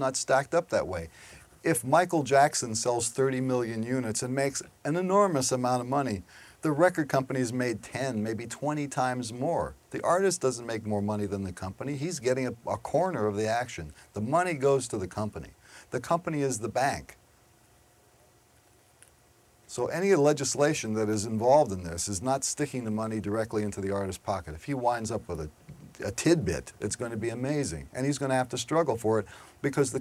not stacked up that way. If Michael Jackson sells 30 million units and makes an enormous amount of money, the record company's made 10, maybe 20 times more. The artist doesn't make more money than the company. He's getting a corner of the action. The money goes to the company. The company is the bank. So any legislation that is involved in this is not sticking the money directly into the artist's pocket. If he winds up with a tidbit, it's going to be amazing. And he's going to have to struggle for it because the